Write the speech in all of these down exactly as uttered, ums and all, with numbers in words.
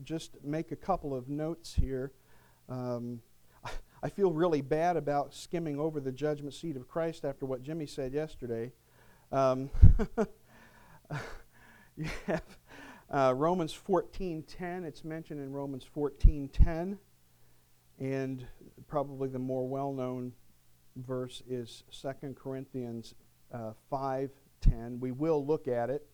just make a couple of notes here. Um, I feel really bad about skimming over the judgment seat of Christ after what Jimmy said yesterday. Um, you have uh, Romans fourteen ten. It's mentioned in Romans fourteen ten. And probably the more well-known verse is Second Corinthians uh, five ten. We will look at it.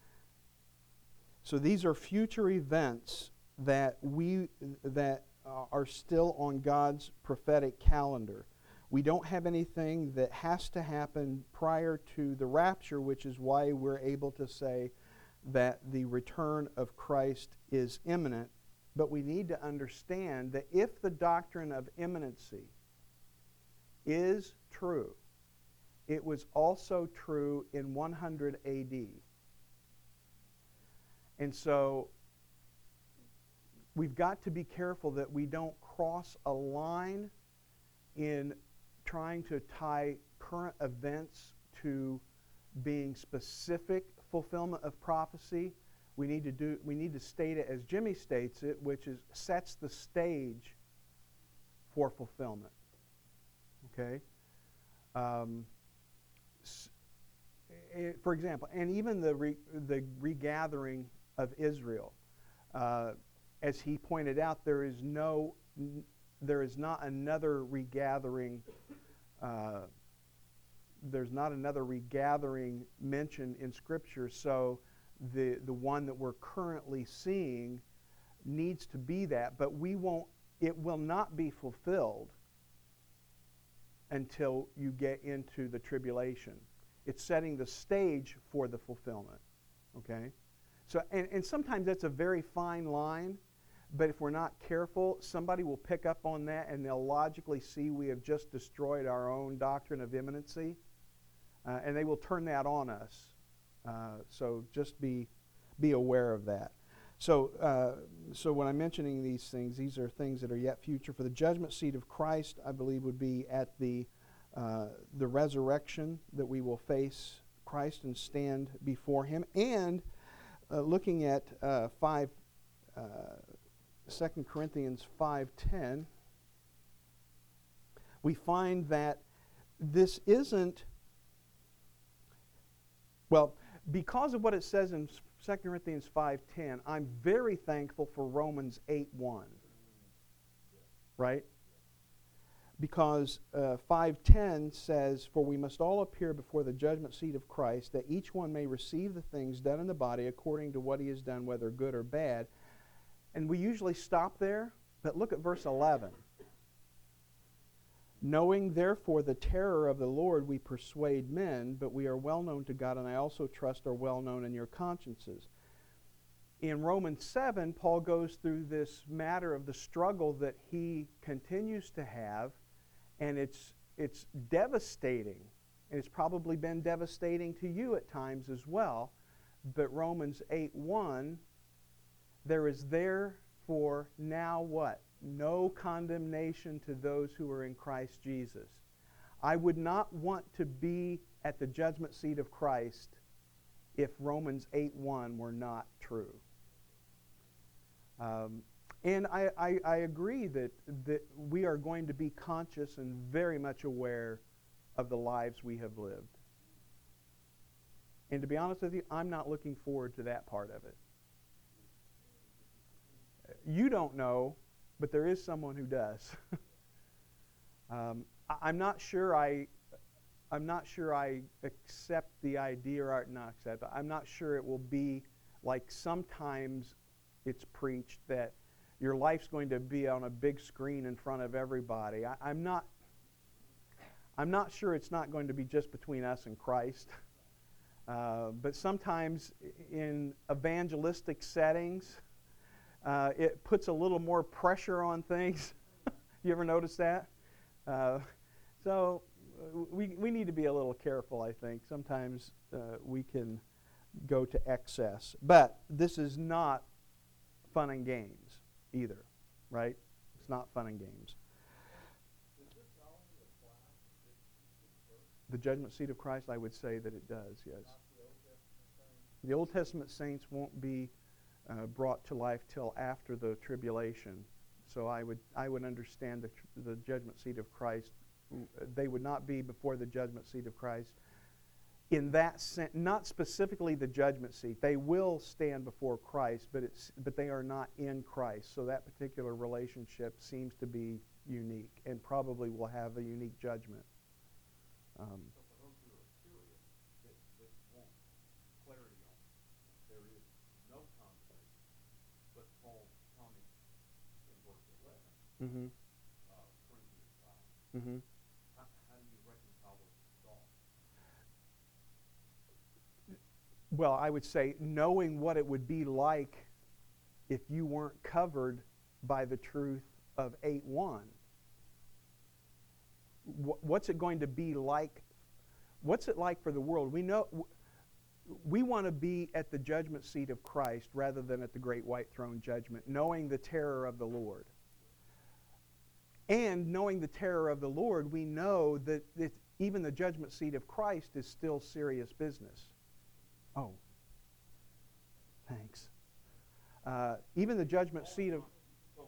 So these are future events that we that uh, are still on God's prophetic calendar. We don't have anything that has to happen prior to the rapture, which is why we're able to say that the return of Christ is imminent. But we need to understand that if the doctrine of imminency is true, it was also true in one hundred A D. And so we've got to be careful that we don't cross a line in trying to tie current events to being specific fulfillment of prophecy. We need to do. We need to state it as Jimmy states it, which is sets the stage for fulfillment. Okay. Um, for example, and even the re, the regathering of Israel, uh, as he pointed out, there is no, there is not another regathering. Uh, there's not another regathering mentioned in Scripture, so the the one that we're currently seeing needs to be that, but we won't. It will not be fulfilled until you get into the tribulation. It's setting the stage for the fulfillment. Okay? So, and, and sometimes that's a very fine line, but if we're not careful, somebody will pick up on that and they'll logically see we have just destroyed our own doctrine of imminency, uh, and they will turn that on us. Uh, so just be be aware of that. So, uh, so when I'm mentioning these things, these are things that are yet future. For the judgment seat of Christ, I believe, would be at the uh, the resurrection, that we will face Christ and stand before Him. And uh, looking at uh, five, uh, Second Corinthians five ten, we find that this isn't, well, because of what it says in Second Corinthians five ten, I'm very thankful for Romans eight one. Right? Because uh, five ten says, "For we must all appear before the judgment seat of Christ, that each one may receive the things done in the body according to what he has done, whether good or bad." And we usually stop there, but look at verse eleven. "Knowing therefore the terror of the Lord, we persuade men, but we are well known to God, and I also trust are well known in your consciences." In Romans seven, Paul goes through this matter of the struggle that he continues to have, and it's it's devastating. And it's probably been devastating to you at times as well. But Romans eight one, there is therefore now what? No condemnation to those who are in Christ Jesus. I would not want to be at the judgment seat of Christ if Romans eight one were not true. Um, and I, I, I agree that, that we are going to be conscious and very much aware of the lives we have lived. And to be honest with you, I'm not looking forward to that part of it. You don't know, but there is someone who does. um, I, I'm not sure I, I'm not sure I accept the idea, or not accept. I'm not sure it will be like sometimes it's preached that your life's going to be on a big screen in front of everybody. I, I'm not. I'm not sure it's not going to be just between us and Christ. Uh, but sometimes in evangelistic settings, Uh, it puts a little more pressure on things. You ever notice that? Uh, so we we need to be a little careful, I think. Sometimes uh, we can go to excess. But this is not fun and games either, right? It's not fun and games. Does this only apply to this verse? The judgment seat of Christ, I would say that it does, yes. Not the Old Testament saints? The Old Testament saints won't be uh, brought to life till after the tribulation. So I would I would understand the tr- the judgment seat of Christ. They would not be before the judgment seat of Christ. In that sense, not specifically the judgment seat. They will stand before Christ, but it's but they are not in Christ. So that particular relationship seems to be unique, and probably will have a unique judgment. Um, So for those who are curious, that, that want clarity on, there is no condemnation, but Paul's comment in verse eleven, mm-hmm, uh, Corinthians five. mm-hmm. How, how do you reconcile those thoughts? Well, I would say knowing what it would be like if you weren't covered by the truth of eight one. What's it going to be like? What's it like for the world? We know we want to be at the judgment seat of Christ rather than at the great white throne judgment, knowing the terror of the Lord. And knowing the terror of the Lord, we know that, that even the judgment seat of Christ is still serious business. Oh, thanks. Uh, even the judgment seat of... So,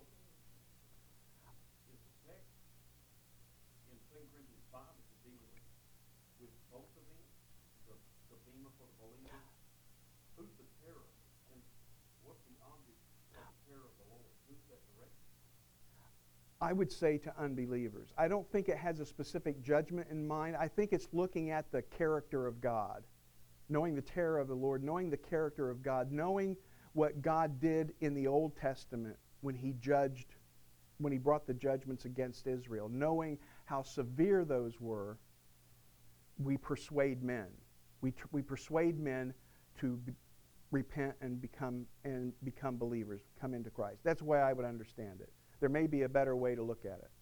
is the text in Second Corinthians five, is it dealing with, with both events? The, the bema for the believer? Who's the terror? And what's the object of the terror of the Lord? Who's that directed? I would say to unbelievers. I don't think it has a specific judgment in mind. I think it's looking at the character of God, knowing the terror of the Lord, knowing the character of God, knowing what God did in the Old Testament when he judged, when he brought the judgments against Israel, knowing how severe those were. We persuade men. We, tr- we persuade men to be, repent and become and become believers, come into Christ. That's the way I would understand it. There may be a better way to look at it.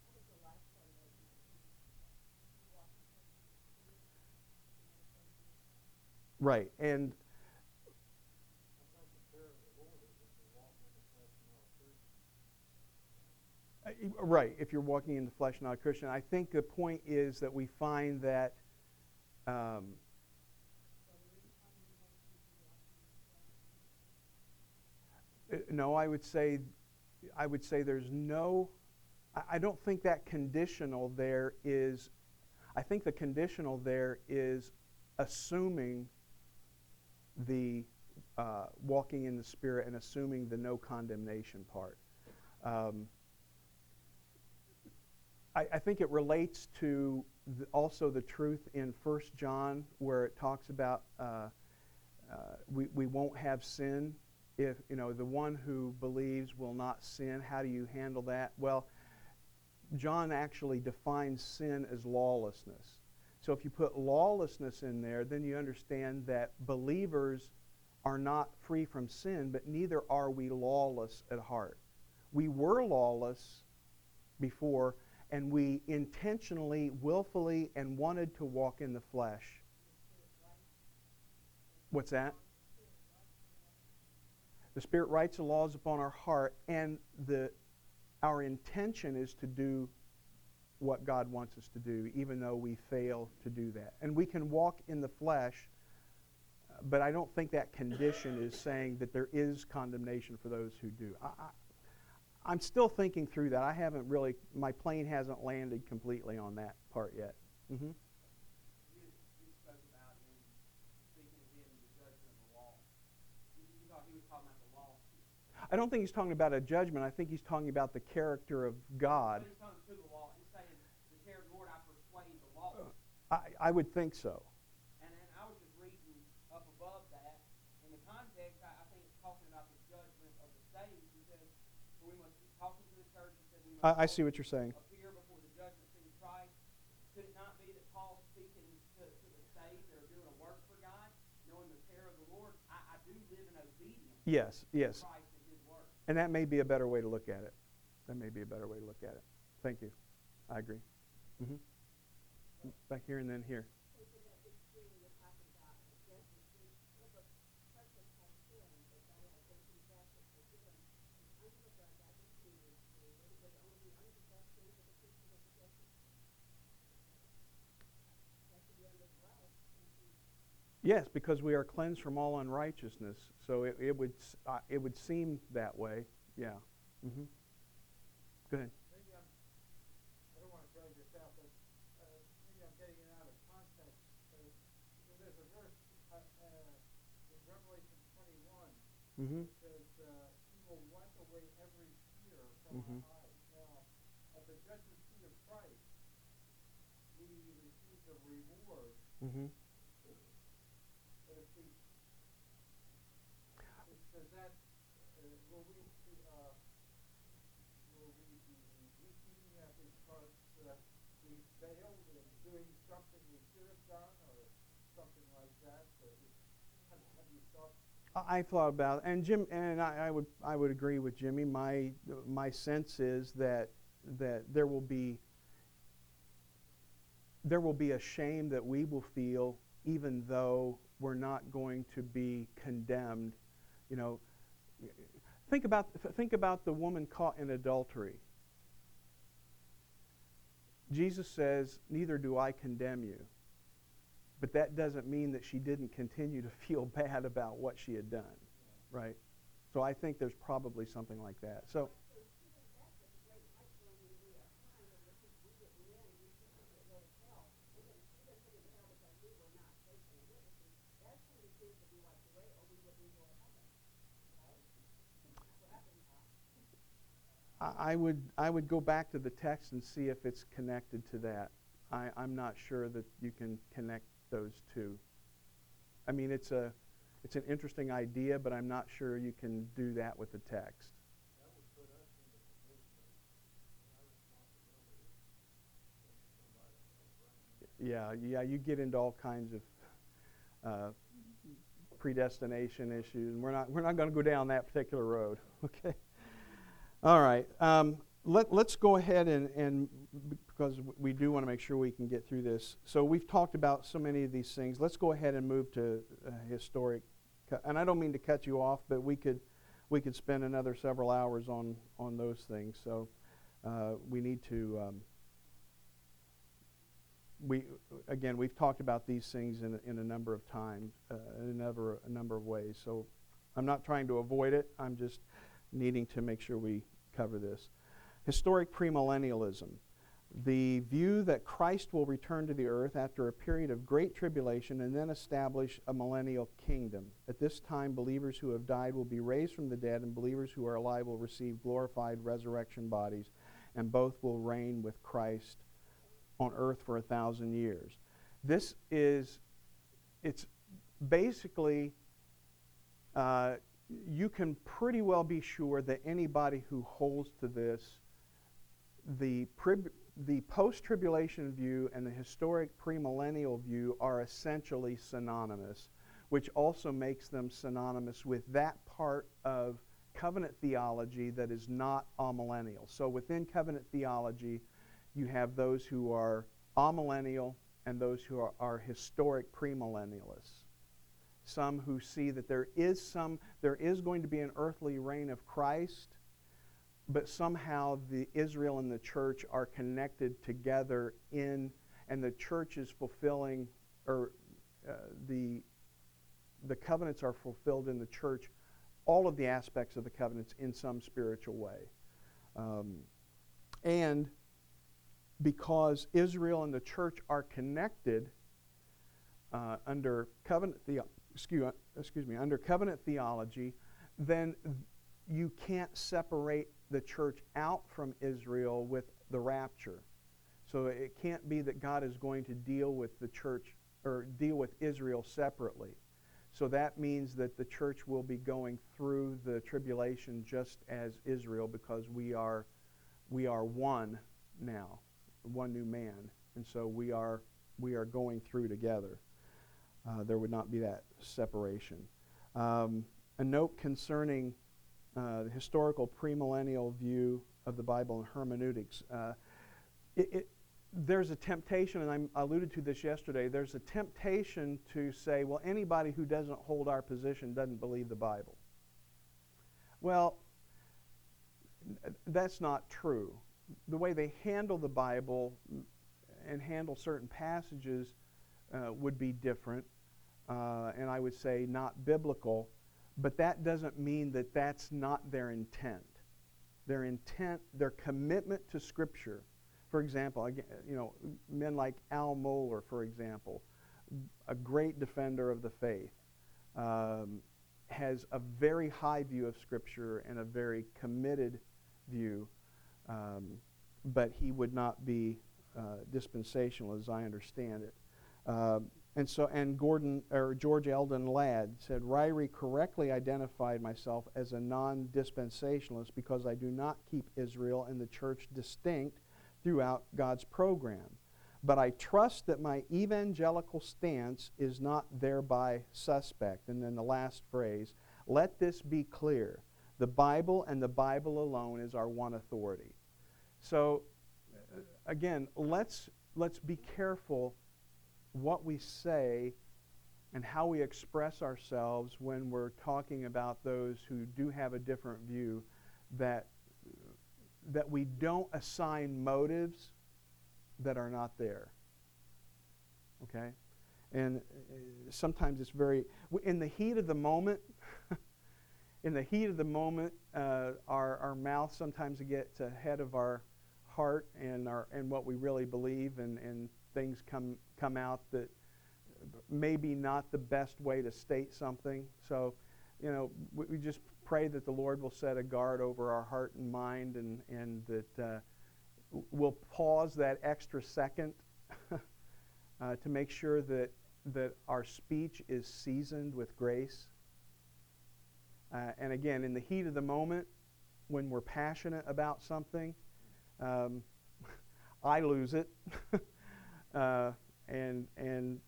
Right, and uh, right, if you're walking in the flesh, not a Christian. I think the point is that we find that um, uh, no, I would say I would say there's no, I, I don't think that conditional there is, I think the conditional there is assuming the uh, walking in the Spirit and assuming the no condemnation part. Um, I, I think it relates to the, also the truth in First John where it talks about uh, uh, we, we won't have sin. If, you know, the one who believes will not sin, how do you handle that? Well, John actually defines sin as lawlessness. So if you put lawlessness in there, then you understand that believers are not free from sin, but neither are we lawless at heart. We were lawless before, and we intentionally, willfully, and wanted to walk in the flesh. What's that? The Spirit writes the laws upon our heart, and the our intention is to do what God wants us to do, even though we fail to do that. And we can walk in the flesh, but I don't think that condition is saying that there is condemnation for those who do. I, I, I'm still thinking through that. I haven't really, my plane hasn't landed completely on that part yet. Mm-hmm. You, you spoke about in speaking again the judgment of the law. You, you thought he was talking about the law. I don't think he's talking about a judgment. I think he's talking about the character of God. But he's talking to the law. He's saying, the terror of the Lord, I persuade the law. I, I would think so. And then I was just reading up above that. In the context, I, I think it's talking about the judgment of the saved. He says, we must be talking to the church. He said, we must I, I see what you're saying. appear before the judgment seat of Christ. Could it not be that Paul's speaking to, to the saved that are doing a work for God, knowing the terror of the Lord? I, I do live in obedience Yes, yes. to Christ and his work. And that may be a better way to look at it. That may be a better way to look at it. Thank you. I agree. Mm-hmm. Back here and then here. Yes, because we are cleansed from all unrighteousness. So it, it would s- uh, it would seem that way. Yeah. Mm-hmm. Go ahead. Maybe I'm, I don't want to drag this out, but uh, maybe I'm getting it out of context. Uh, so there's a verse uh, uh, in Revelation twenty-one Mm-hmm. that says, uh, He will wipe away every tear from Mhm. our eyes. Now, at the judgment seat of Christ, we receive the reward, Mm-hmm. so to speak. Is- Does that, uh, will we, uh, will we be weeping uh, because uh, we failed in doing something we should have done, or something like that? Uh, is- have, have you thought? I I thought about it, and Jim, and I, I would I would agree with Jimmy. My my sense is that that there will be there will be a shame that we will feel, even though we're not going to be condemned. You know, think about think about the woman caught in adultery. Jesus says, "Neither do I condemn you." But that doesn't mean that she didn't continue to feel bad about what she had done, right? So I think there's probably something like that. So, I I would I would go back to the text and see if it's connected to that. I, I'm not sure that you can connect those two. I mean, it's a it's an interesting idea, but I'm not sure you can do that with the text. That would put us in the position of our responsibility. Yeah, yeah, you get into all kinds of uh, predestination issues, and we're not we're not going to go down that particular road. Okay. All right. Um, let let's go ahead and and because we do want to make sure we can get through this. So we've talked about so many of these things. Let's go ahead and move to uh, historic. And I don't mean to cut you off, but we could we could spend another several hours on on those things. So uh, we need to. Um, We again, we've talked about these things in a, in a number of times, uh, in a number a number of ways. So, I'm not trying to avoid it. I'm just needing to make sure we cover this. Historic premillennialism, the view that Christ will return to the earth after a period of great tribulation and then establish a millennial kingdom. At this time, believers who have died will be raised from the dead, and believers who are alive will receive glorified resurrection bodies, and both will reign with Christ on earth for a thousand years. This is, it's basically, uh, you can pretty well be sure that anybody who holds to this, the, pri- the post-tribulation view and the historic premillennial view are essentially synonymous, which also makes them synonymous with that part of covenant theology that is not amillennial. So within covenant theology, you have those who are amillennial and those who are, are historic premillennialists. Some who see that there is some, there is going to be an earthly reign of Christ, but somehow the Israel and the church are connected together in, and the church is fulfilling, or uh, the the covenants are fulfilled in the church, all of the aspects of the covenants in some spiritual way, um, and because Israel and the church are connected uh, under covenant the, excuse, excuse me under covenant theology, then you can't separate the church out from Israel with the rapture. So it can't be that God is going to deal with the church or deal with Israel separately. So that means that the church will be going through the tribulation just as Israel, because we are we are one now, one new man, and so we are we are going through together. Uh, there would not be that separation. Um, a note concerning uh, the historical premillennial view of the Bible and hermeneutics. Uh, it, it, there's a temptation, and I'm, I alluded to this yesterday, there's a temptation to say, well, anybody who doesn't hold our position doesn't believe the Bible. Well, that's not true. The way they handle the Bible and handle certain passages uh, would be different. uh, and I would say not biblical, but that doesn't mean that that's not their intent. Their intent, their commitment to Scripture. For example, again, you know, men like Al Mohler, for example, a great defender of the faith, um, has a very high view of Scripture and a very committed view, um, but he would not be uh, dispensational, as I understand it. Uh, and so, and Gordon or George Eldon Ladd said, Ryrie correctly identified myself as a non-dispensationalist because I do not keep Israel and the church distinct throughout God's program. But I trust that my evangelical stance is not thereby suspect. And then the last phrase, let this be clear. The Bible and the Bible alone is our one authority. So, uh, again, let's, let's be careful what we say and how we express ourselves when we're talking about those who do have a different view, that, that we don't assign motives that are not there. Okay? And uh, sometimes it's very, in the heat of the moment, in the heat of the moment, uh, our, our mouth sometimes gets ahead of our heart and our and what we really believe, and, and things come come out that maybe not the best way to state something. So, you know, we, we just pray that the Lord will set a guard over our heart and mind, and, and that uh, we'll pause that extra second uh, to make sure that, that our speech is seasoned with grace. Uh, and again, in the heat of the moment, when we're passionate about something, um, I lose it, uh, and and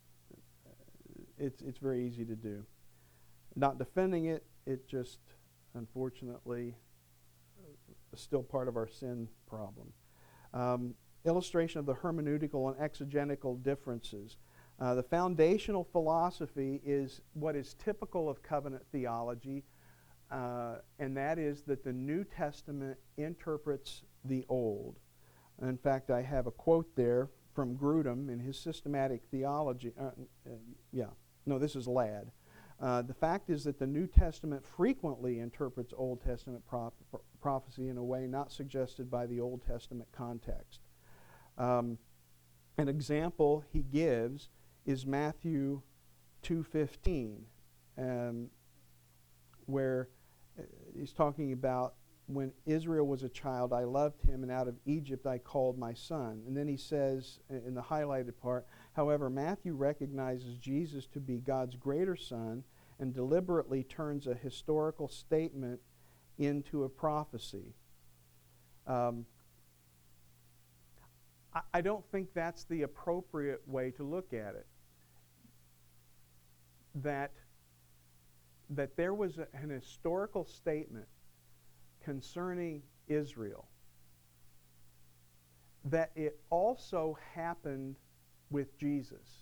it's it's very easy to do. Not defending it, it just unfortunately is still part of our sin problem. Um, illustration of the hermeneutical and exegetical differences. Uh, the foundational philosophy is what is typical of covenant theology, uh, and that is that the New Testament interprets the Old. In fact, I have a quote there from Grudem in his systematic theology. Uh, uh, yeah, no, this is Ladd. Uh, the fact is that the New Testament frequently interprets Old Testament prop- prophecy in a way not suggested by the Old Testament context. Um, an example he gives is Matthew two fifteen, um, where uh, he's talking about, when Israel was a child, I loved him, and out of Egypt I called my son. And then he says, in the highlighted part, however, Matthew recognizes Jesus to be God's greater son and deliberately turns a historical statement into a prophecy. Um, I, I don't think that's the appropriate way to look at it. That, that there was a, an historical statement concerning Israel, that it also happened with Jesus,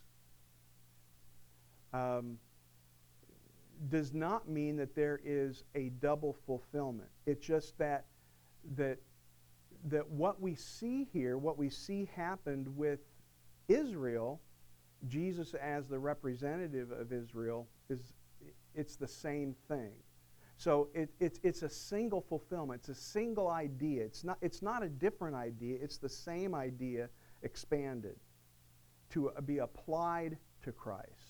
um, does not mean that there is a double fulfillment. It's just that that that what we see here, what we see happened with Israel, Jesus as the representative of Israel, is it's the same thing. So it, it's it's a single fulfillment. It's a single idea. It's not it's not a different idea. It's the same idea expanded to uh, be applied to Christ.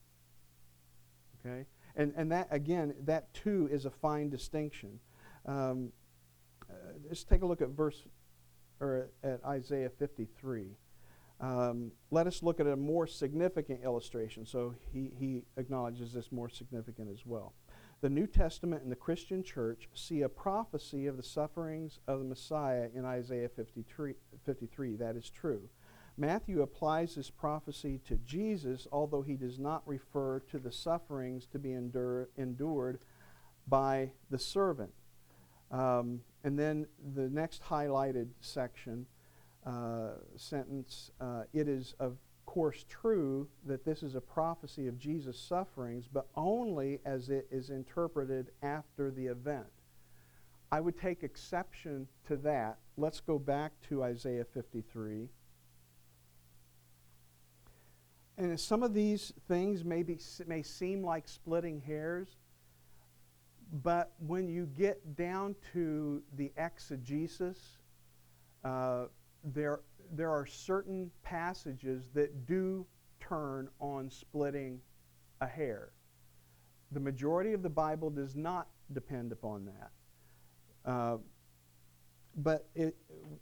Okay, and and that again, that too is a fine distinction. Um, uh, just take a look at verse or at Isaiah fifty-three. Um, let us look at a more significant illustration. So he he acknowledges this more significant as well. The New Testament and the Christian church see a prophecy of the sufferings of the Messiah in Isaiah fifty-three. fifty-three. That is true. Matthew applies this prophecy to Jesus, although he does not refer to the sufferings to be endure, endured by the servant. Um, and then the next highlighted section, uh, sentence, uh, it is of course true that this is a prophecy of Jesus' sufferings, but only as it is interpreted after the event. I would take exception to that. Let's go back to Isaiah fifty-three. and some of these things may, be, may seem like splitting hairs, but when you get down to the exegesis, uh, there, there are certain passages that do turn on splitting a hair. The majority of the Bible does not depend upon that. Uh, but it,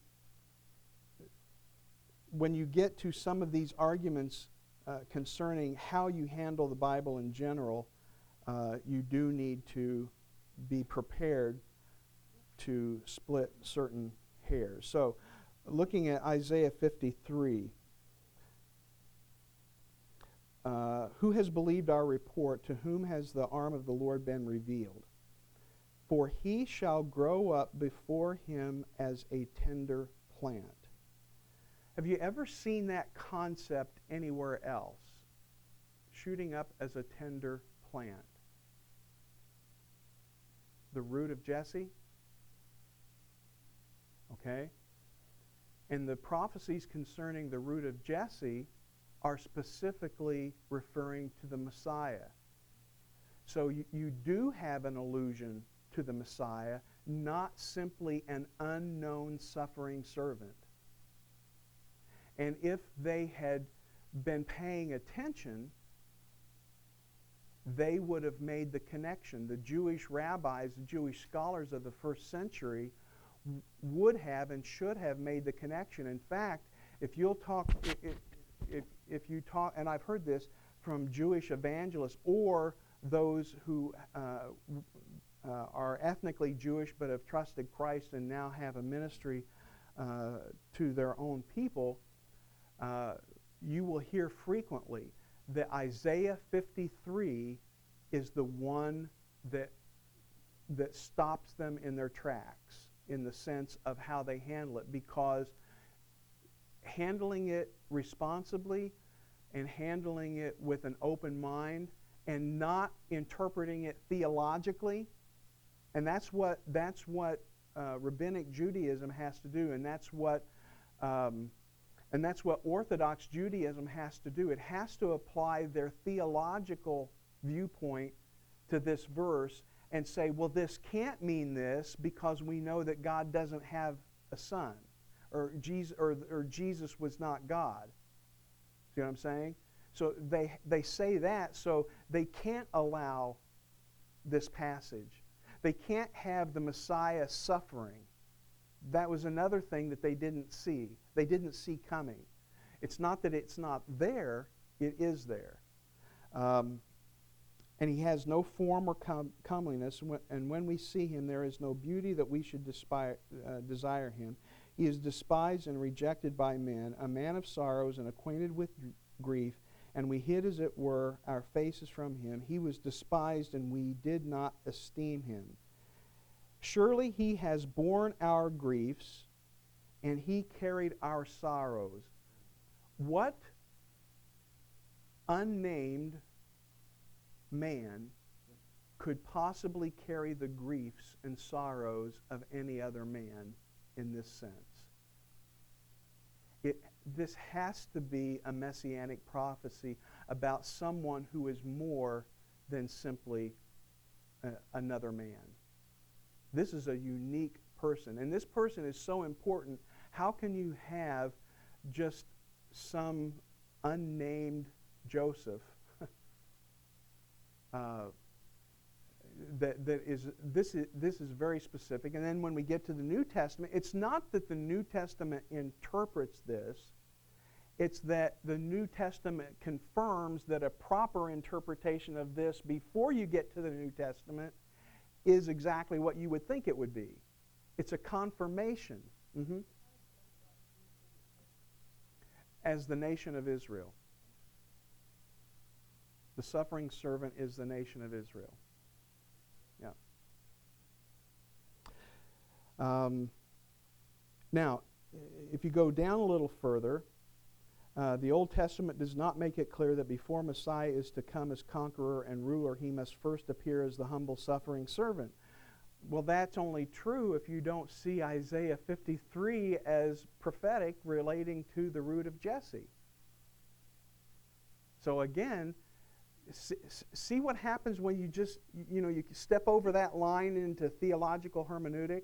when you get to some of these arguments uh, concerning how you handle the Bible in general, uh, you do need to be prepared to split certain hairs. So, looking at Isaiah fifty-three, uh, who has believed our report? To whom has the arm of the Lord been revealed? For he shall grow up before him as a tender plant. Have you ever seen that concept anywhere else? Shooting up as a tender plant. The root of Jesse? Okay? And the prophecies concerning the root of Jesse are specifically referring to the Messiah. So you, you do have an allusion to the Messiah, not simply an unknown suffering servant. And if they had been paying attention, they would have made the connection. The Jewish rabbis, the Jewish scholars of the first century w- would have and should have made the connection. In fact, if you'll talk, if, if, if you talk, and I've heard this from Jewish evangelists or those who uh, uh, are ethnically Jewish but have trusted Christ and now have a ministry uh, to their own people, uh, you will hear frequently that Isaiah fifty-three is the one that, that stops them in their tracks in the sense of how they handle it, because handling it responsibly and handling it with an open mind and not interpreting it theologically, and that's what, that's what uh, Rabbinic Judaism has to do, and that's what um, And that's what Orthodox Judaism has to do. It has to apply their theological viewpoint to this verse and say, well, this can't mean this because we know that God doesn't have a son, or Jesus, or, or Jesus was not God. See what I'm saying? So they, they say that, so they can't allow this passage. They can't have the Messiah suffering. That was another thing that they didn't see. They didn't see coming. It's not that it's not there, it is there. Um, and he has no form or com- comeliness, and when, and when we see him, there is no beauty that we should despire, uh, desire him. He is despised and rejected by men, a man of sorrows and acquainted with gr- grief, and we hid, as it were, our faces from him. He was despised, and we did not esteem him. Surely he has borne our griefs, and he carried our sorrows. What unnamed man could possibly carry the griefs and sorrows of any other man in this sense? It, this has to be a messianic prophecy about someone who is more than simply uh, another man. This is a unique person. And this person is so important. How can you have just some unnamed Joseph uh, that, that is, this is, this is very specific. And then when we get to the New Testament, it's not that the New Testament interprets this. It's that the New Testament confirms that a proper interpretation of this before you get to the New Testament is exactly what you would think it would be. It's a confirmation. Mm-hmm. As the nation of Israel. The suffering servant is the nation of Israel. Yeah. Um, now, if you go down a little further, uh, the Old Testament does not make it clear that before Messiah is to come as conqueror and ruler, he must first appear as the humble suffering servant. Well, that's only true if you don't see Isaiah fifty-three as prophetic relating to the root of Jesse. So again, see, see what happens when you just, you know, you step over that line into theological hermeneutic?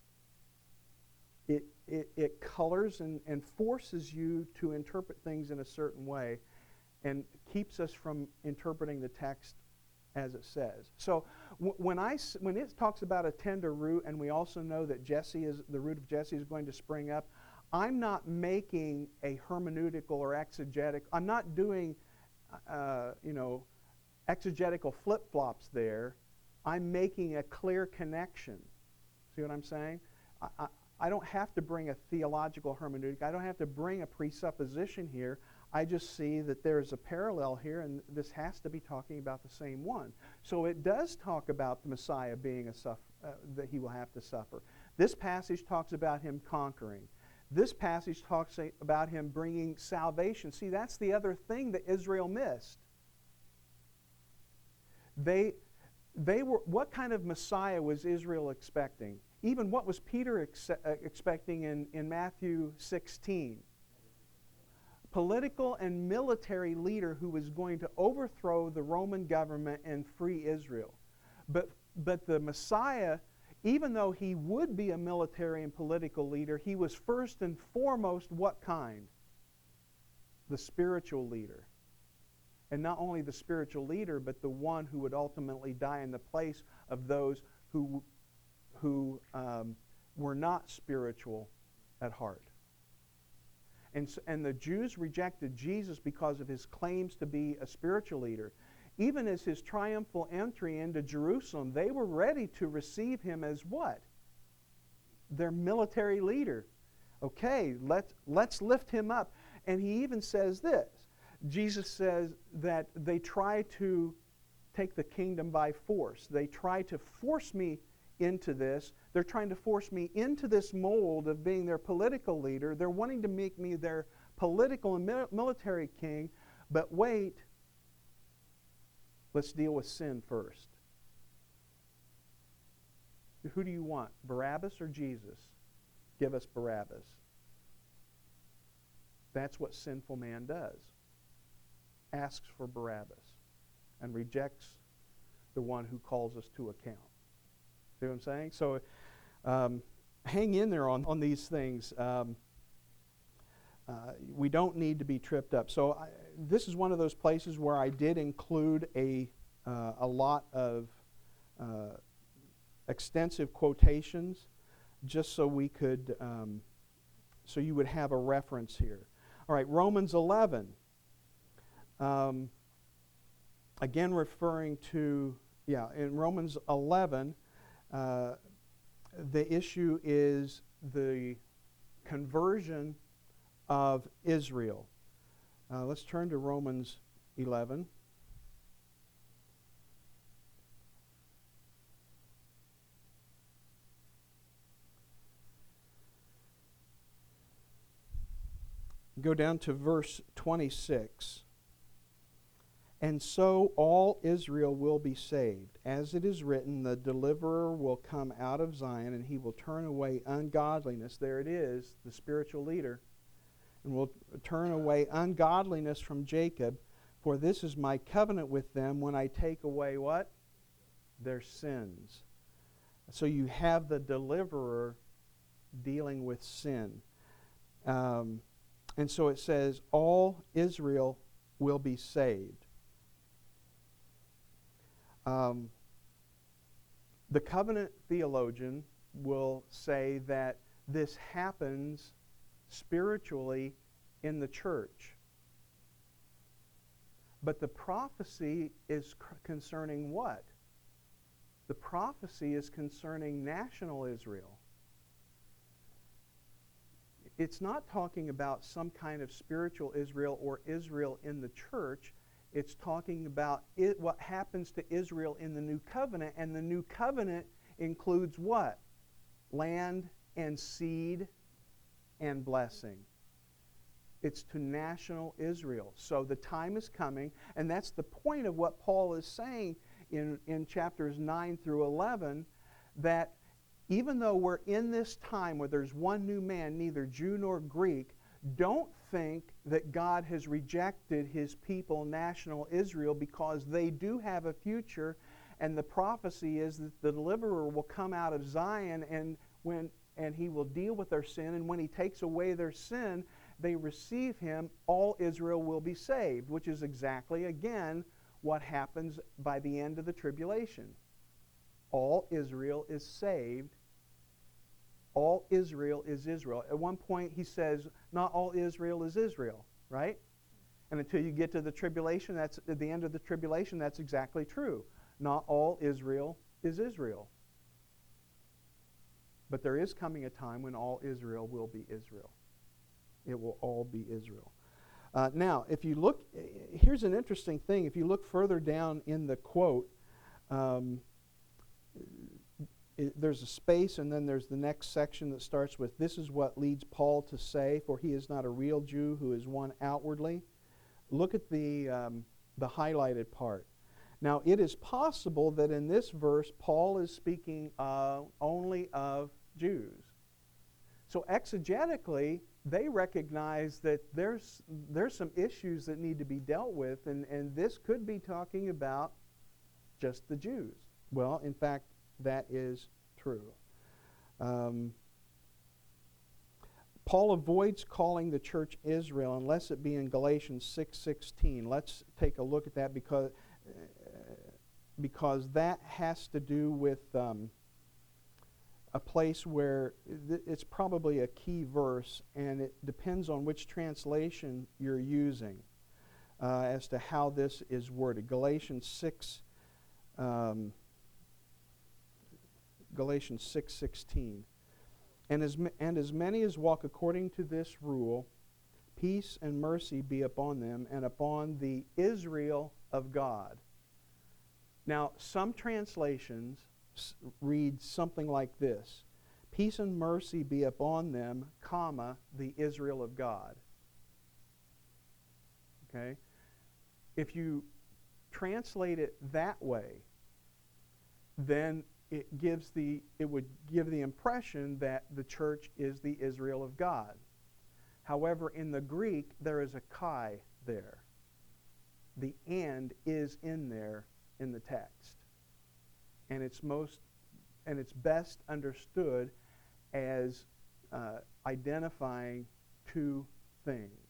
It, it, it colors and, and forces you to interpret things in a certain way and keeps us from interpreting the text as it says. So w- when I s- when it talks about a tender root, and we also know that Jesse is the root of Jesse is going to spring up, I'm not making a hermeneutical or exegetic. I'm not doing, uh, you know, exegetical flip-flops there. I'm making a clear connection. See what I'm saying? I, I, I don't have to bring a theological hermeneutic. I don't have to bring a presupposition here. I just see that there's a parallel here, and this has to be talking about the same one. So it does talk about the Messiah being a suff- uh, that he will have to suffer. This passage talks about him conquering. This passage talks about him bringing salvation. See, that's the other thing that Israel missed. They, they were. What kind of Messiah was Israel expecting? Even what was Peter ex- uh, expecting in, in Matthew sixteen? Political and military leader who was going to overthrow the Roman government and free Israel. But, but the Messiah, even though he would be a military and political leader, he was first and foremost what kind? The spiritual leader. And not only the spiritual leader, but the one who would ultimately die in the place of those who, who um, were not spiritual at heart. And, so, and the Jews rejected Jesus because of his claims to be a spiritual leader. Even as his triumphal entry into Jerusalem, they were ready to receive him as what? Their military leader. Okay, let's, let's lift him up. And he even says this. Jesus says that they try to take the kingdom by force. They try to force me into this. They're trying to force me into this mold of being their political leader. They're wanting to make me their political and mi- military king. But wait, let's deal with sin first. Who do you want, Barabbas or Jesus? Give us Barabbas. That's what sinful man does. Asks for Barabbas and rejects the one who calls us to account. See what I'm saying? So um, hang in there on, on these things. Um, uh, we don't need to be tripped up. So I, this is one of those places where I did include a, uh, a lot of uh, extensive quotations just so we could, um, so you would have a reference here. All right, Romans eleven. Um, again referring to, yeah, in Romans eleven, Uh, the issue is the conversion of Israel. Uh, let's turn to Romans eleven. Go down to verse twenty-six. And so all Israel will be saved. As it is written, the deliverer will come out of Zion, and he will turn away ungodliness. There it is, the spiritual leader. And will turn away ungodliness from Jacob, for this is my covenant with them when I take away what? Their sins. So you have the deliverer dealing with sin. Um, and so it says, all Israel will be saved. Um, the covenant theologian will say that this happens spiritually in the church. But the prophecy is c- concerning what? The prophecy is concerning national Israel. It's not talking about some kind of spiritual Israel or Israel in the church. It's talking about it, what happens to Israel in the new covenant, and the new covenant includes what? Land and seed and blessing. It's to national Israel. So the time is coming, and that's the point of what Paul is saying in, in chapters nine through eleven, that even though we're in this time where there's one new man, neither Jew nor Greek, Don't think that God has rejected his people, national Israel, because they do have a future, and the prophecy is that the deliverer will come out of Zion, and when and he will deal with their sin, and when he takes away their sin, they receive him, all Israel will be saved, which is exactly, again, what happens by the end of the tribulation. All Israel is saved. All Israel is Israel. At one point he says, not all Israel is Israel, right? And until you get to the tribulation, that's at the end of the tribulation, that's exactly true. Not all Israel is Israel. But there is coming a time when all Israel will be Israel. It will all be Israel. Uh, now, if you look, here's an interesting thing. If you look further down in the quote, um, it, there's a space, and then there's the next section that starts with, "This is what leads Paul to say, for he is not a real Jew who is one outwardly." Look at the, um, the highlighted part. Now, it is possible that in this verse, Paul is speaking uh, only of Jews. So exegetically, they recognize that there's, there's some issues that need to be dealt with, and, and this could be talking about just the Jews. Well, in fact, that is true. Um, Paul avoids calling the church Israel unless it be in Galatians six sixteen. Let's take a look at that because, uh, because that has to do with um, a place where th- it's probably a key verse, and it depends on which translation you're using uh, as to how this is worded. Galatians six, um, Galatians six sixteen. And as, and as many as walk according to this rule, peace and mercy be upon them and upon the Israel of God. Now, some translations s- read something like this: peace and mercy be upon them, comma, the Israel of God. Okay? If you translate it that way, then it gives the it would give the impression that the church is the Israel of God. However, in the Greek, there is a kai there. The and is in there in the text. And it's most and it's best understood as uh, identifying two things.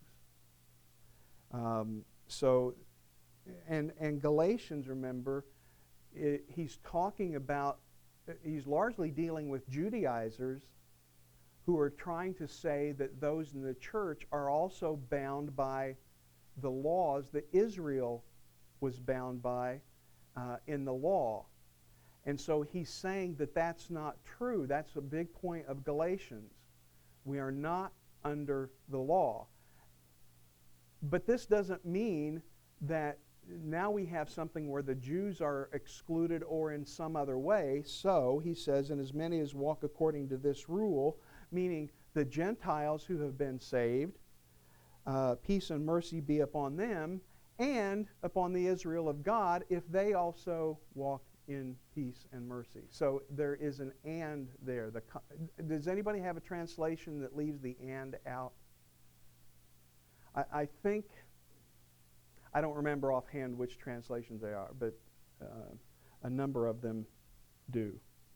Um, so, and and Galatians, remember, it, he's talking about. He's largely dealing with Judaizers who are trying to say that those in the church are also bound by the laws that Israel was bound by uh, in the law. And so he's saying that that's not true. That's a big point of Galatians. We are not under the law. But this doesn't mean that now we have something where the Jews are excluded or in some other way. So, he says, and as many as walk according to this rule, meaning the Gentiles who have been saved, uh, peace and mercy be upon them, and upon the Israel of God, if they also walk in peace and mercy. So, there is an and there. The, does anybody have a translation that leaves the and out? I, I think... I don't remember offhand which translations they are, but uh, a number of them do.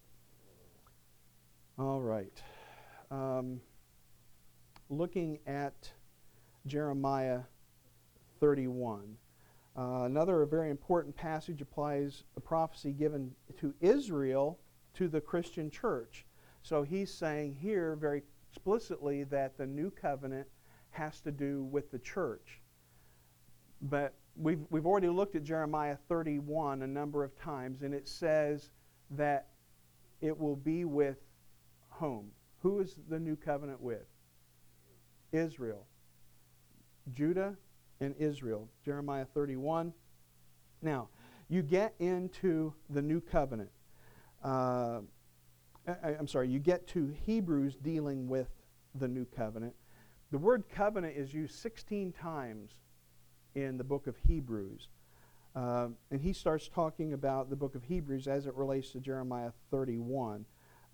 All right. Um, looking at Jeremiah thirty-one. Uh, another very important passage applies a prophecy given to Israel to the Christian church. So he's saying here very explicitly that the new covenant has to do with the church. But we've, we've already looked at Jeremiah thirty-one a number of times, and it says that it will be with whom? Who is the new covenant with? Israel. Judah and Israel. Jeremiah thirty-one. Now, you get into the new covenant. Uh, I, I'm sorry, you get to Hebrews dealing with the new covenant. The word covenant is used sixteen times in the book of Hebrews. Uh, and he starts talking about the book of Hebrews as it relates to Jeremiah thirty-one.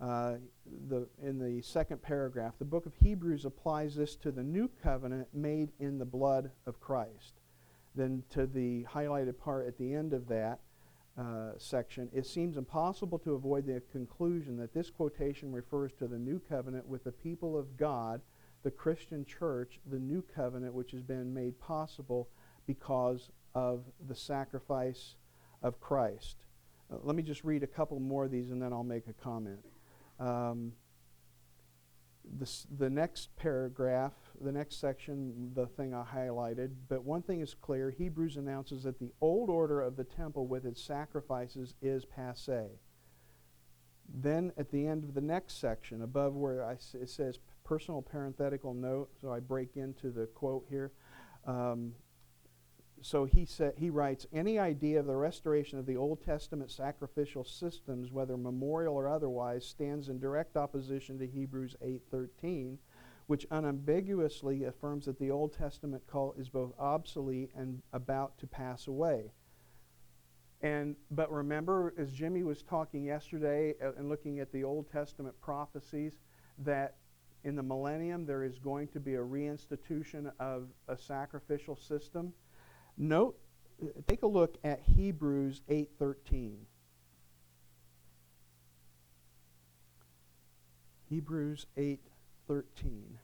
uh, the, in the second paragraph, the book of Hebrews applies this to the new covenant made in the blood of Christ. Then to the highlighted part at the end of that uh, section, it seems impossible to avoid the conclusion that this quotation refers to the new covenant with the people of God, the Christian church, the new covenant which has been made possible because of the sacrifice of Christ. Uh, let me just read a couple more of these and then I'll make a comment. Um, this, the next paragraph, the next section, the thing I highlighted, but one thing is clear, Hebrews announces that the old order of the temple with its sacrifices is passé. Then at the end of the next section, above where I, it says personal parenthetical note, so I break into the quote here. Um, so he said, he writes, any idea of the restoration of the Old Testament sacrificial systems, whether memorial or otherwise, stands in direct opposition to Hebrews eight thirteen, which unambiguously affirms that the Old Testament cult is both obsolete and about to pass away. And but remember, as Jimmy was talking yesterday uh, and looking at the Old Testament prophecies, that in the millennium there is going to be a reinstitution of a sacrificial system. Note, take a look at Hebrews eight thirteen. Hebrews eight thirteen.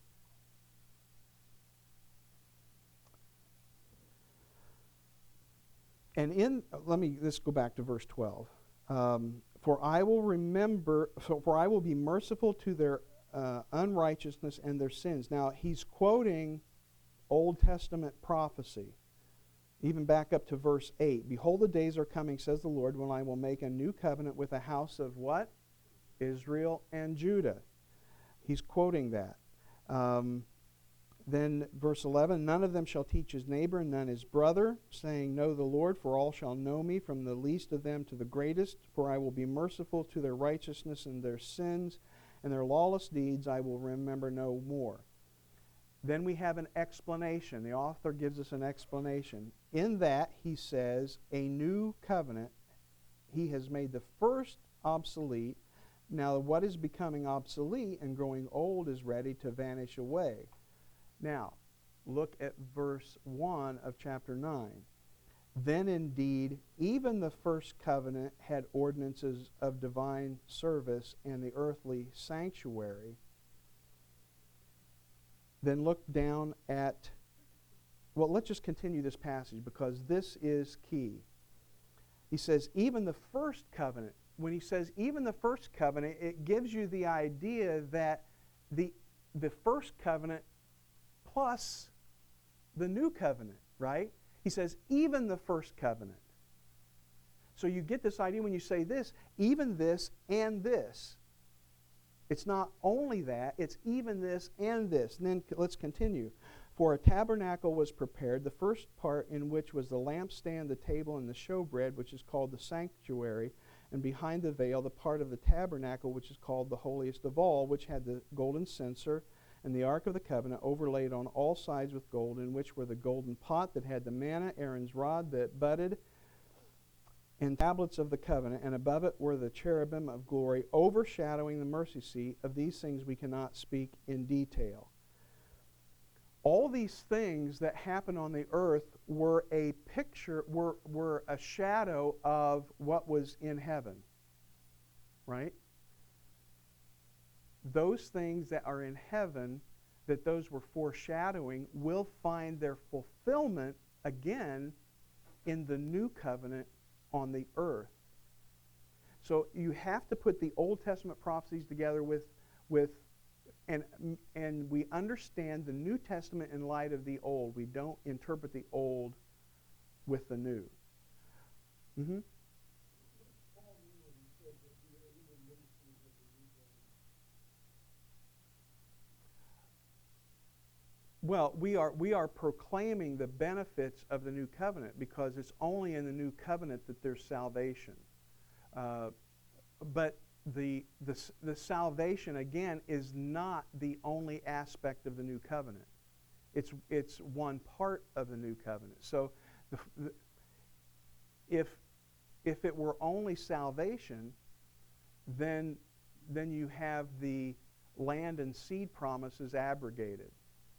And in, let me, let's go back to verse twelve. Um, for I will remember, for, for I will be merciful to their uh, unrighteousness and their sins. Now, he's quoting Old Testament prophecy. Even back up to verse eight. Behold, the days are coming, says the Lord, when I will make a new covenant with the house of what? Israel and Judah. He's quoting that. Um, then verse eleven, none of them shall teach his neighbor, and none his brother, saying, know the Lord, for all shall know me, from the least of them to the greatest. For I will be merciful to their righteousness and their sins, and their lawless deeds I will remember no more. Then we have an explanation. The author gives us an explanation. In that, he says, a new covenant. He has made the first obsolete. Now, what is becoming obsolete and growing old is ready to vanish away. Now, look at verse one of chapter nine. Then indeed, even the first covenant had ordinances of divine service and the earthly sanctuary. Then look down at, well, let's just continue this passage because this is key. He says, even the first covenant, when he says even the first covenant, it gives you the idea that the, the first covenant plus the new covenant, right? He says, even the first covenant. So you get this idea when you say this, even this and this. It's not only that, it's even this and this. And then let's continue. For a tabernacle was prepared, the first part in which was the lampstand, the table, and the showbread, which is called the sanctuary, and behind the veil, the part of the tabernacle, which is called the holiest of all, which had the golden censer and the ark of the covenant overlaid on all sides with gold, in which were the golden pot that had the manna, Aaron's rod that budded, and tablets of the covenant, and above it were the cherubim of glory overshadowing the mercy seat. Of these things we cannot speak in detail. All these things that happen on the earth were a picture, were, were a shadow of what was in heaven. Right? Those things that are in heaven, that those were foreshadowing, will find their fulfillment again in the new covenant on the earth. So you have to put the Old Testament prophecies together with, with and, and we understand the New Testament in light of the Old. We don't interpret the Old with the New. Mm-hmm. Well, we are we are proclaiming the benefits of the new covenant because it's only in the new covenant that there's salvation. Uh, but the, the the salvation again is not the only aspect of the new covenant. It's it's one part of the new covenant. So, the, the, if if it were only salvation, then then you have the land and seed promises abrogated.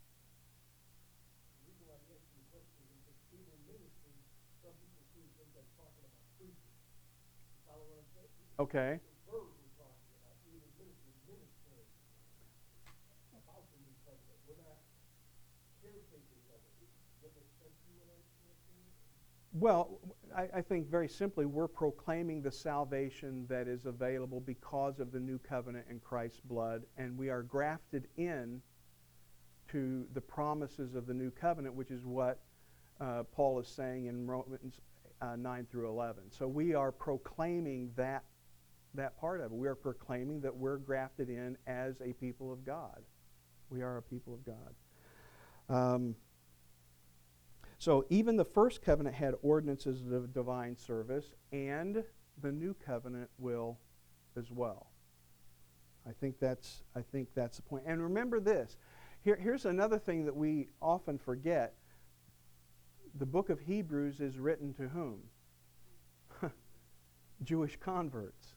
The reason why I asked you the question is because even in ministry, some people seem to think that's talking about preaching. You follow what I'm saying? Okay. The word we're talking about, even in ministry, ministering about the new covenant. We're not caretakers of it. Does that make sense to you what I'm saying? Well, I, I think very simply, we're proclaiming the salvation that is available because of the new covenant in Christ's blood, and we are grafted in to the promises of the new covenant, which is what uh, Paul is saying in Romans uh, nine through eleven. So we are proclaiming that that part of it. We are proclaiming that we're grafted in as a people of God. We are a people of God. Um, So even the first covenant had ordinances of divine service, and the new covenant will as well. I think that's I think that's the point. And remember this. Here, here's another thing that we often forget. The book of Hebrews is written to whom? Jewish converts.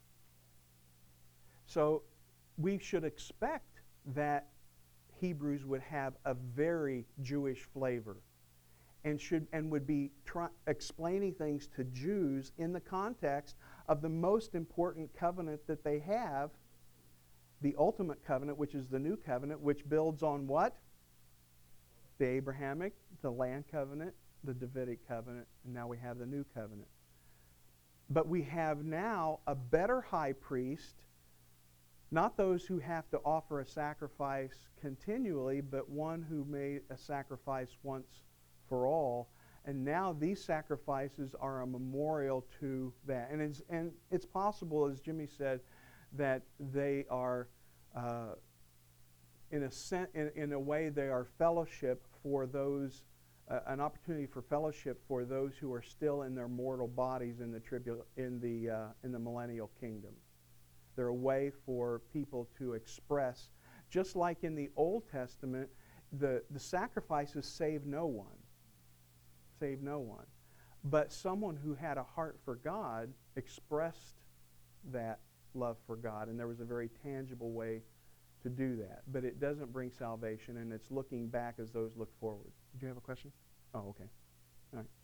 So we should expect that Hebrews would have a very Jewish flavor, and should and would be try, explaining things to Jews in the context of the most important covenant that they have, the ultimate covenant, which is the new covenant, which builds on what? The Abrahamic, the land covenant, the Davidic covenant, and now we have the new covenant. But we have now a better high priest, not those who have to offer a sacrifice continually, but one who made a sacrifice once for all. And now these sacrifices are a memorial to that. And it's, and it's possible, as Jimmy said, that they are, uh, in, a sen- in, in a way, they are fellowship for those, uh, an opportunity for fellowship for those who are still in their mortal bodies in the tribul- in the uh, in the millennial kingdom. They're a way for people to express, just like in the Old Testament, the, the sacrifices save no one. Save no one. But someone who had a heart for God expressed that love for God, and there was a very tangible way to do that. But it doesn't bring salvation, and it's looking back as those look forward. Did you have a question? Oh, okay. All right.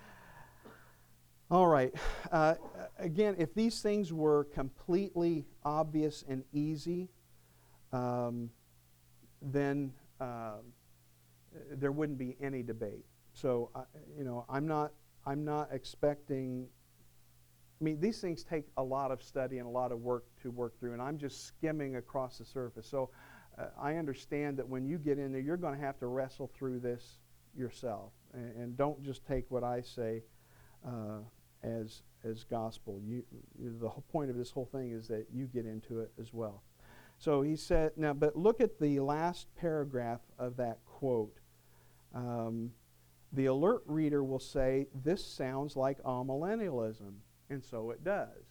All right. Uh, again, if these things were completely obvious and easy, um, then uh, there wouldn't be any debate. So, uh, you know, I'm not, I'm not expecting. I mean, these things take a lot of study and a lot of work to work through, and I'm just skimming across the surface. So, uh, I understand that when you get in there, you're going to have to wrestle through this yourself, and, and don't just take what I say Uh, as as gospel. You, you, the whole point of this whole thing is that you get into it as well. So he said, now, but look at the last paragraph of that quote. Um, the alert reader will say, this sounds like amillennialism, and so it does.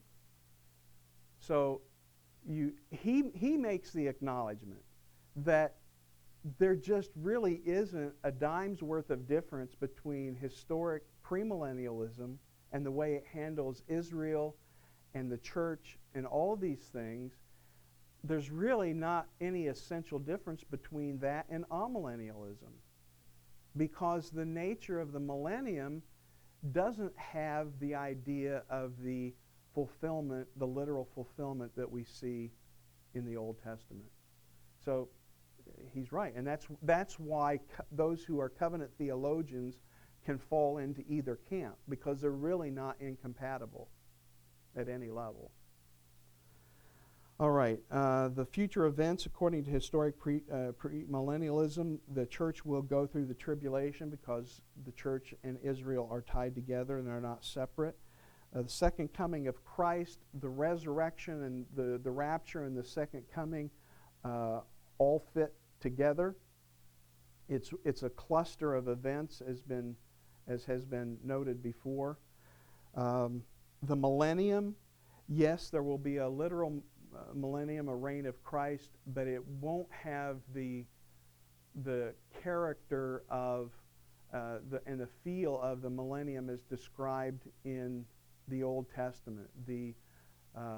So you, he, he makes the acknowledgement that there just really isn't a dime's worth of difference between historic premillennialism and the way it handles Israel and the church and all of these things. There's really not any essential difference between that and amillennialism, because the nature of the millennium doesn't have the idea of the fulfillment, the literal fulfillment that we see in the Old Testament. So he's right, and that's that's why co- those who are covenant theologians can fall into either camp, because they're really not incompatible at any level. All right, uh, the future events, according to historic pre, uh, premillennialism, the church will go through the tribulation because the church and Israel are tied together and they're not separate. Uh, the second coming of Christ, the resurrection and the, the rapture and the second coming uh, all fit together. It's it's a cluster of events, as been as has been noted before. Um, the millennium, yes, there will be a literal uh, millennium, a reign of Christ, but it won't have the the character of uh, the and the feel of the millennium as described in the Old Testament. The uh,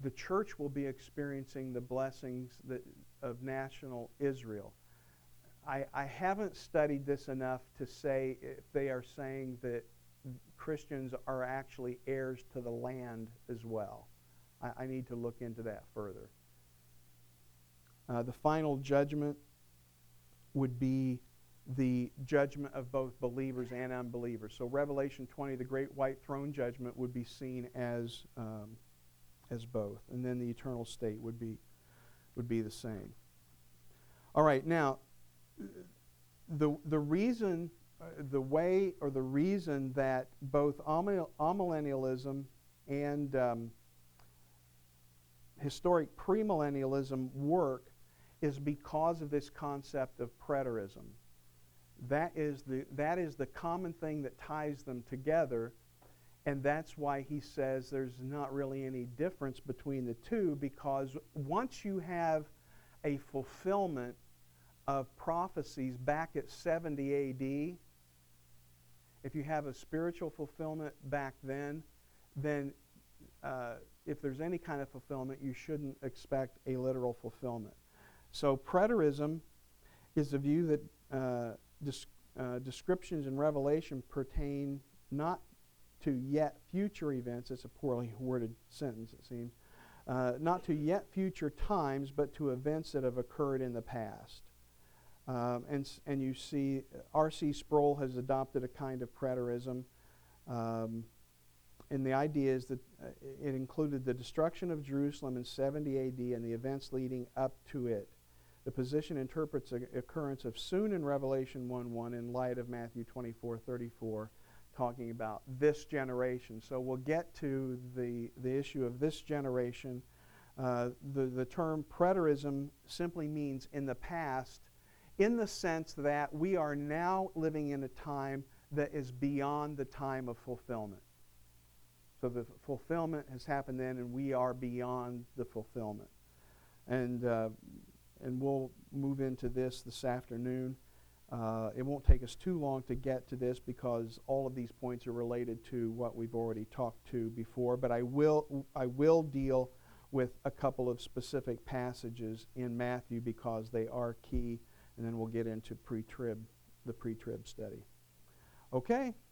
the church will be experiencing the blessings that, of national Israel. I, I haven't studied this enough to say if they are saying that Christians are actually heirs to the land as well. I, I need to look into that further. Uh, the final judgment would be the judgment of both believers and unbelievers. So Revelation twenty, the great white throne judgment, would be seen as um, as both, and then the eternal state would be would be the same. All right, now the the reason, uh, the way, or the reason that both amil- amillennialism and um, historic premillennialism work is because of this concept of preterism. That is the that is the common thing that ties them together, and that's why he says there's not really any difference between the two, because once you have a fulfillment of prophecies back at seventy A D, if you have a spiritual fulfillment back then, then uh, if there's any kind of fulfillment, you shouldn't expect a literal fulfillment. So preterism is the view that uh, dis- uh, descriptions in Revelation pertain not to yet future events. It's a poorly worded sentence, it seems. Uh, not to yet future times, but to events that have occurred in the past. Um, and, and you see, R C Sproul has adopted a kind of preterism. Um, and the idea is that uh, it included the destruction of Jerusalem in seventy A D and the events leading up to it. The position interprets the occurrence of soon in Revelation one one in light of Matthew twenty-four thirty-four, talking about this generation. So we'll get to the, the issue of this generation. Uh, the, the term preterism simply means in the past, in the sense that we are now living in a time that is beyond the time of fulfillment. So the fulfillment has happened then, and we are beyond the fulfillment. And uh, and we'll move into this this afternoon. Uh, it won't take us too long to get to this because all of these points are related to what we've already talked to before. But I will I will deal with a couple of specific passages in Matthew because they are key, and then we'll get into pre-trib, the pre-trib study. Okay.